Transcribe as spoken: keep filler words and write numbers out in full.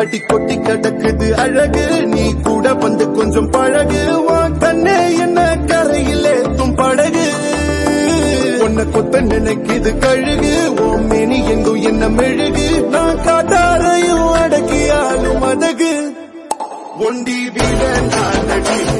அடி கொட்டி கிடக்குது அழகு நீ கூட வந்து கொஞ்சம் பழகு வான் கண்ணே என்ன கரையிலே தும் படகு உன்னை கொத்த நினைக்குது கழுகு ஓம் மேனி எங்கும் என்ன மெழுகு நான் காட்டாரையும் அடக்கியாலும் அதகு ஒண்டி வீட நான்